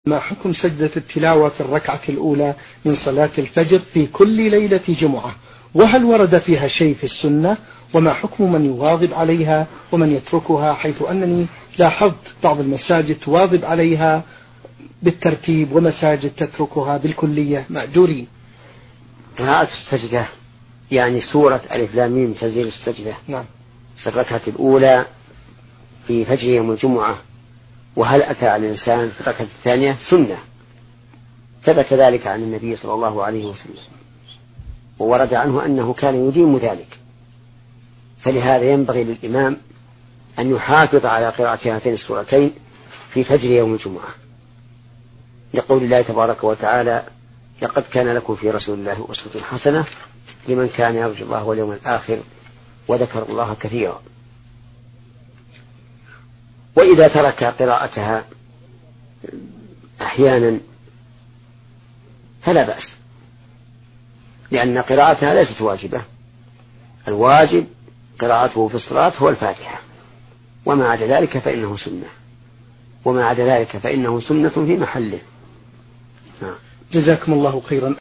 ما حكم سجدة التلاوة في الركعة الأولى من صلاة الفجر في كل ليلة جمعة؟ وهل ورد فيها شيء في السنة؟ وما حكم من يواظب عليها ومن يتركها، حيث أنني لاحظت بعض المساجد تواظب عليها بالترتيب ومساجد تتركها بالكلية مأجورين. قراءة السجدة يعني سورة ألف لام ميم تنزيل السجدة، نعم، في الركعة الأولى في فجر يوم الجمعة، وهل أتى على الإنسان في الركعة الثانية؟ سنة، ثبت ذلك عن النبي صلى الله عليه وسلم، وورد عنه أنه كان يديم ذلك، فلهذا ينبغي للإمام أن يحافظ على قراءة هاتين السورتين في فجر يوم الجمعة، لقول الله تبارك وتعالى: لقد كان لكم في رسول الله أسوة حسنة لمن كان يرجو الله واليوم الآخر وذكر الله كثيرا. وإذا ترك قراءتها أحيانا فلا بأس، لأن قراءتها ليست واجبة، الواجب قراءته في الصلاة هو الفاتحة، وما عدا ذلك فإنه سنة في محله. جزاكم الله خيرا.